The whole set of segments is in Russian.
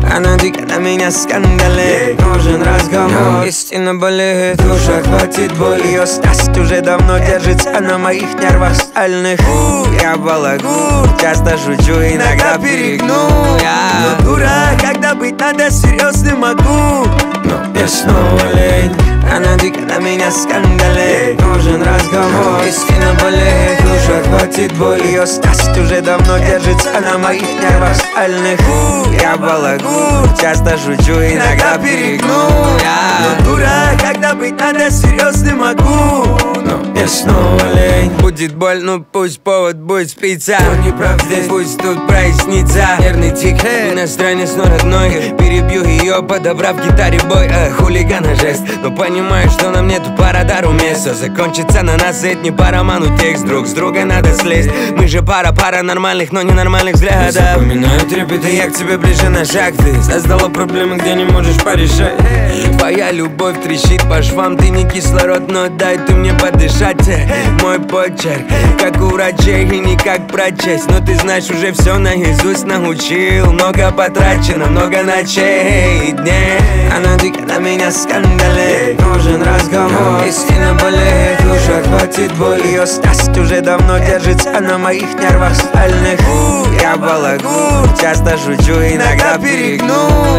Она дико на меня скандалит. Нужен разговор, истинно болеет, душа хватит боль. Ее страсть уже давно держится на моих нервах стальных. Я балагур, часто шучу, иногда перегну. Но дурак, когда быть надо, серьезным могу. Но мне снова лень. Она дико на меня скандалит. Нужен разговор, истинно болеет, душа хватит боль. Ее страсть уже давно держится на моих нервах стальных. Я балагур, часто шучу, иногда перегну. Но дурак, когда быть надо, серьезным могу. Но мне снова лень. Будет боль, ну пусть повод будет спиться. Кто не прав здесь, пусть тут прояснится. Нервный тик, иностранец, но родной. Перебью ее, подобрав гитаре бой. Хулигана жест, но понимаю, что нам нету пара дару места. Закончится на нас, это не по роману текст. Друг с друга надо слезть. Мы же пара нормальных, но ненормальных взглядов. Запоминаю трепеты, я к тебе ближе на шаг. Ты создала проблемы, где не можешь порешать. Твоя любовь трещит по швам. Ты не кислород, но дай ты мне подышать. Мой почерк, как у врачей и не как прочесть. Но ты знаешь, уже все наизусть научил. Много потрачено, много ночей и дней. Она дико на меня скандалит. Нужен разговор, истинно болеет, душа хватит боль. Ее страсть уже давно держится на моих нервах стальных. Я балагур, часто шучу, иногда перегну.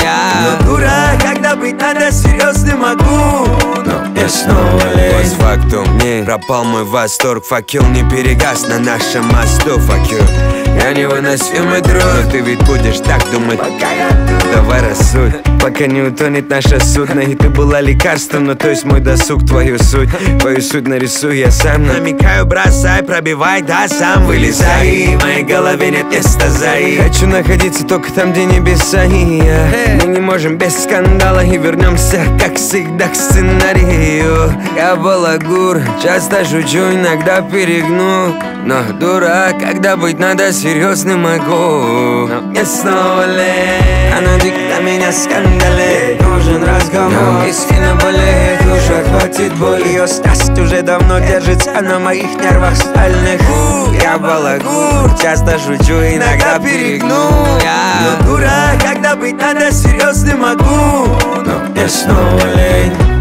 Но дурак, когда быть надо, серьезным могу. Но мне снова лень. Постфактум, пропал мой восторг. Факел не перегас на нашем мосту. Fuck you. Я невыносимый друг, но ты ведь будешь так думать, пока я тут. Давай рассудь, пока не утонет наше судно. И ты была лекарством, но то есть мой досуг. Твою суть нарисую я сам. Намекаю, бросай, пробивай, да сам вылезай. В моей голове нет места за и. Хочу находиться только там, где небеса и я. Мы не можем без скандала и вернемся, как всегда, к сценарию. Я балагур, часто шучу, иногда перегну. Но дурак, когда быть надо, серьезным могу. Но мне снова лень. Она дико на меня скандалит. Нужен разговор, истинно болеет, душа хватит боль. Ее страсть уже давно держится на моих нервах стальных. Я балагур, часто шучу, иногда перегну. Но дурак, когда быть надо, серьезным могу. Но мне снова лень.